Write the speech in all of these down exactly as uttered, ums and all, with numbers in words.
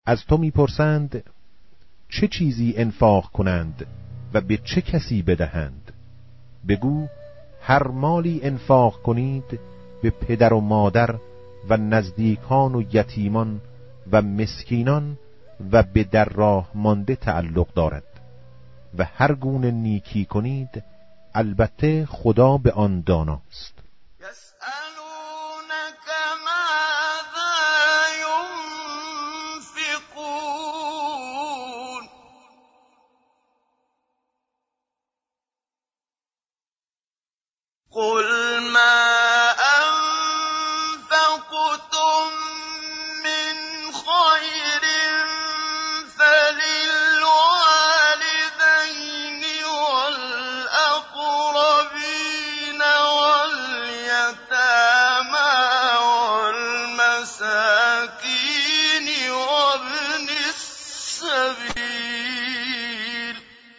از تو میپرسند چه چیزی انفاق کنند و به چه کسی بدهند؟ بگو هر مالی انفاق کنید به پدر و مادر و نزدیکان و یتیمان و مسکینان و به در راه مانده تعلق دارد و هر گونه نیکی کنید البته خدا به آن داناست. قل ما أنفقتم من خير فللوالدين والأقربين واليتامى والمساكين وابن السبيل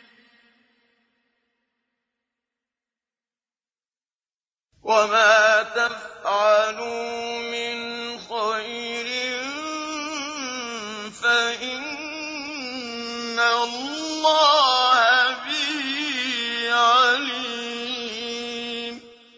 وما تفعلوا من خير فإن الله به عليم.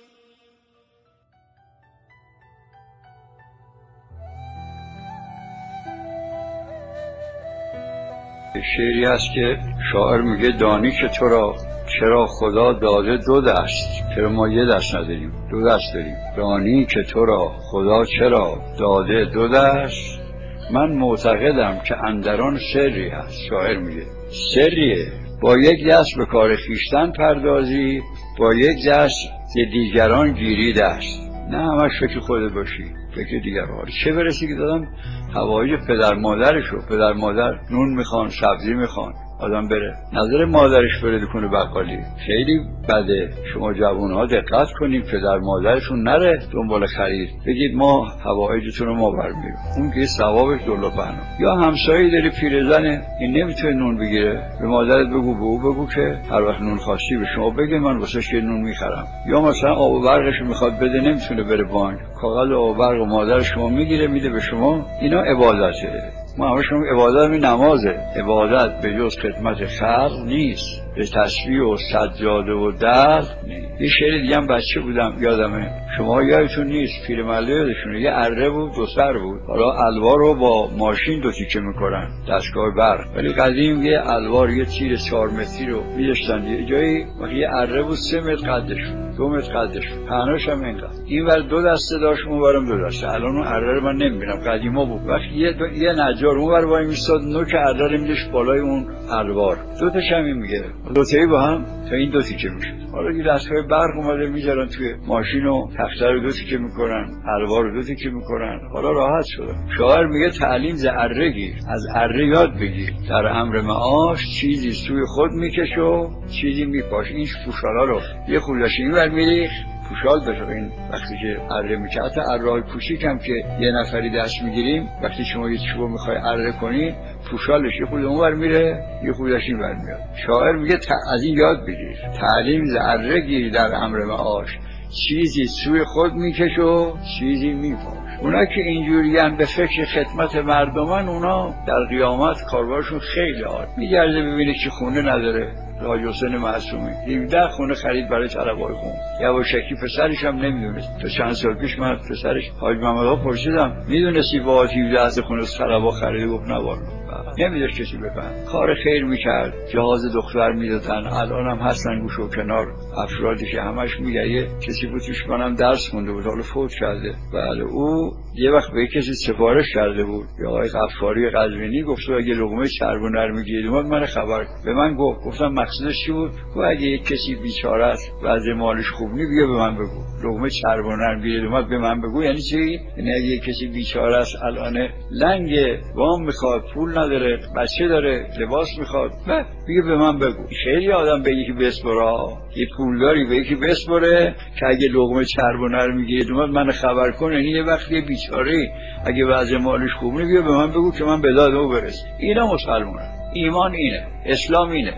شعری هست که شاعر میگه دانی که تو را چرا خدا داده دو دست، چرا ما یه دست نداریم، دو دست داریم. دانی که تو را خدا چرا داده دو دست، من معتقدم که اندران سری هست. شاعر میگه سریه، با یک دست به کار خیشتن پردازی، با یک دست به دیگران گیری دست. نه همش فکر خودت باشی، فکر دیگران. چه برسی که دادم حوایج پدر مادرشو، پدر مادر نون میخوان، سبزی میخوان، آدم بره نظر مادرش بره کنه بقالی. خیلی بده. شما جوانها دقت کنید پدر مادرشون نره دنبال خرید، بگید ما حوایجتون رو ما برمی‌داریم، اون که ثوابش دلار بنا. یا همسایه‌ای داری پیرزنه این نمیتونه نون بگیره، به مادرت بگو، به او بگو که هر وقت نون خواستی به شما بگه من واسش یه نون میخرم. یا مثلا آب و برقش میخواد بده نمیتونه بره بانک، کاغذ آب و برق و مادر شما میگیره میده به شما. اینا عبادته. ما همشون عبادت می نمازه. عبادت به جز خدمت خلق نیست، به تسبیح و سجاده و درد نیست. یه شعر دیگه هم بچه بودم یادمه، شما یادتون نیست، پیرمرده یادشونه، یه اره بود دو سر بود، حالا الوار رو با ماشین دو تیکه میکنن دستگاه برق، ولی قدیم یه الوار یه تیر چهار متری رو می‌داشتن یه جایی، یه اره بود سه متر قدش، دو متر قدش، پهناش هم اینقدر، اینور دو دسته داشت اونورم دو دسته. الان اون اره رو من نمی‌بینم، قدیما بود. وقتی یه دو... یه نجار اونور وای میستاد نوک اره رو می‌داشت بالای اون الوار، دو تاش همین میگه دو تایی با هم تا این دو تیکه میشد. حالا این دستگاه برق اومده میذارن توی ماشین و تخته رو دو تیکه میکنن، الوار رو دو تیکه میکنن، حالا راحت شده. شاعر میگه تعلیم ز اره گیر، از اره یاد بگیر، در امر معاش چیزی سوی خود میکش و چیزی میپاش. این پوشالا رو یه خودش اینور میریخ پوشال بشه. این وقتی که اره میشه، حتی اره کوچیک هم که یه نفری دست میگیریم، وقتی شما یه چوب میخوای اره کنی پوشالش یه خود اونور میره یه خودش اینور میاد. شاعر میگه از این یاد بگیر، تعلیم ز اره گیر در امر معاش، چیزی سوی خود میکش و چیزی میپاش. اونا که اینجوری هم به فکر خدمت مردمان، اونا در قیامت کاربارشون خیلی عالی. میگرده ببینه که خونه نداره، حاج حسین معصومی هفده خونه خرید برای طلبای خون. یواشکی پسرش هم نمیدونست. تا چند سال پیش من پسرش حاج محمدآقا پرسیدم میدونستی با هفده خونه طلبا خرید؟ گفت نه والله نمیدونست کسی بفهم. کار خیر میکرد، جهاز دختر میدادن، الان هم هستن گوش و کنار افرادی که همش میگه. یه کسی بود توش کنم درس خونده بود، حالا فوت کرده. بله او یه وقت به کسی سفارش کرده بود، یا آقای غفاری قزوینی، گفت اگه لقمه چرب و نر میگیرید اومد من خبر به من گفت. گفتم مقصدش چی بود؟ گفت اگه یک کسی بیچاره است وضع مالش خوب نی بیا به من بگو، لقمه چرب و نر میگیرید اومد به من بگو. یعنی چی؟ یعنی اگه یک کسی بیچاره است الان لنگ وام میخواد، پول نداره، بچه داره، لباس میخواد، نه بگه به من بگو. خیلی آدم به یکی بسپره، یه پولداری به یکی بسپره که اگه لقمه چرب و نر میگیرید اومد من خبر کن. یعنی یه وقتی بیچاره اگه وضع مالش خوب نی بیا به من بگو که من به داد او برسم. اینا مسلمانه. ایمان اینه، اسلام اینه.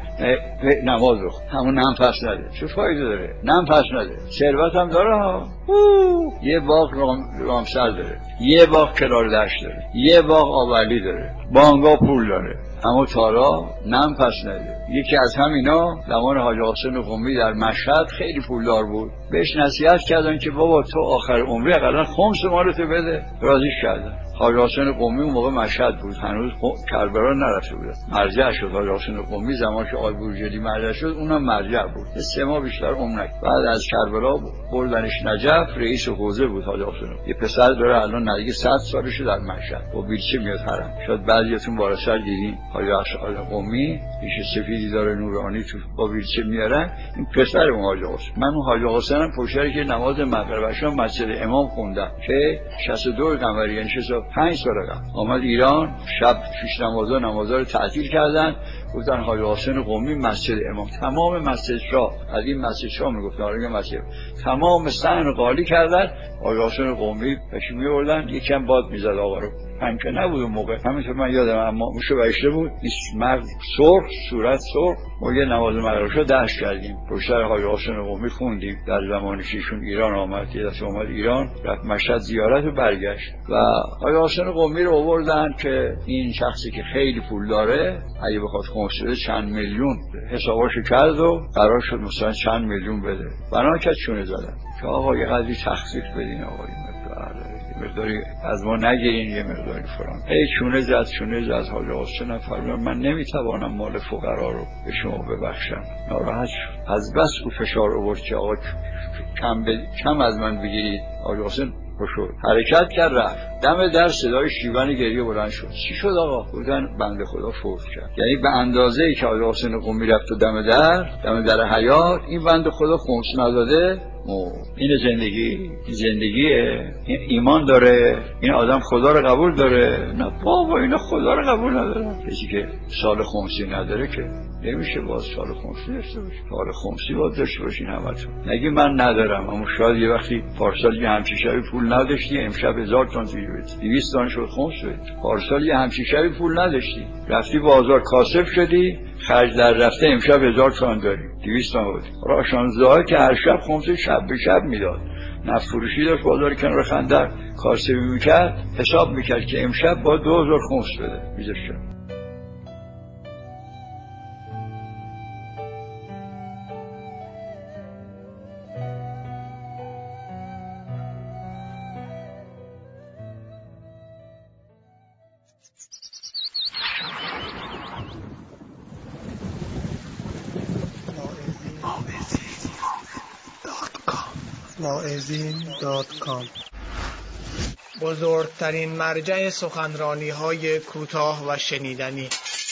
نماز بخون، همون نم پس نده، چه فایده داره؟ نم پس نده، ثروت هم داره ها. یه باغ رام... رامسر داره، یه باغ کنار دشت داره، یه باغ آولی داره، بانگا پول داره اما تارا نم پس نده. یکی از همینا زمان حاج حسین قمی در مشهد خیلی پولدار بود، بهش نصیحت کردن که بابا تو آخر عمری حداقل خمس مالتو بده. راضیش کردن. حاج حسین قمی اون موقع مشهد بود، هنوز کربلا نرفته بود. مرجع شد حاج حسین قمی زمان که آل بورجلی مرجع شد، اونم مرجع بود. سه ماه بیشتر عمر نکرد. بعد از کربلا بردنش نجف، رئیس حوزه بود حاج حسین. یه پسر داره الان نزدیک صد سالشه در مشهد. با بیلچه میاد حرم. شاید بعضیاتون بالا سر دیدین حاج حسین قمی ریش سفیدی داره نورانی تو با بیلچه میارن. این پسر اون حاج حسین. من اون حاج حسینم پشتر که نماز مغرب مسجد امام خوندم که شصت و دو قمری، یعنی پنج سال قبل آمد ایران. شب پیش نمازا نمازا رو تعطیل کردن، گفتن حاج حسین قمی مسجد امام. تمام مسجد شاه، از این مسجد شاه میگفتن آره مسجد، تمام صحن قالی کردن. حاج حسین قمی پیش میوردن، یکم باد میزد آقا رو. پنکه نبود اون موقع، همینطور من یادم، اما موشو بهشته بود، مرد سرخ، صورت سرخ. ما یه نماز مغربشو درس کردیم، پشتر حاج حسین قمی خوندیم در زمانی که ایشون ایران آمد. یه دفعه اومد ایران، رفت مشهد زیارت و برگشت و حاج حسین قمی رو آوردن که این شخصی که خیلی پول داره اگه بخواد خمس بده چند میلیون حساباشو کرد و قرار شد مثلا چند میلیون بده. بنا کرد چونه زدن که آقا یه قدری تخفیف بدین، آقا مقداری از ما نگیرین، یه مقداری فلان. ای چونه زد چونه زد. حاج حسین فرمود من نمیتوانم مال فقرا رو به شما ببخشم. ناراحت شد. از بس او فشار آورد که آقا کم, ب... کم از من بگیرید. حاج حسین شد. حرکت کرد رفت. دم در صدای شیون گریه بلند شد. چی شد آقا؟ گفتن بنده خدا فوت کرد. یعنی به اندازه ای که حاج حسین قمی رفت و دم در دم در حیات، این بنده خدا خمس نداده. این زندگی زندگیه، این ایمان داره، این آدم خدا رو قبول داره. نه بابا اینا خدا رو قبول نداره. کسی که سال خمسی نداره که نمیشه باز سال خمسی داشته باشه. سال خمسی باید داشته باشین همتون. نگی من ندارم، اما شاید یه وقتی پارسال یه همچین شبی پول نداشتی، امشب هزار تومان توی بدی، دویست تومان شد خمس بدی. پارسال یه همچین شبی پول نداشتی، رفتی بازار کاسب شدی، خرج در رفته، امشب هزار تومان داری، دویست تومان بدی. راشانزده که هر شب خمس شب به شب میداد. نفت فروشی داشت بازار کنار خندر کاسبی میکرد، حساب میکرد که امشب با دو هزار خمس بده. میذاشت واعظین دات کام بزرگترین مرجع سخنرانی های کوتاه و شنیدنی.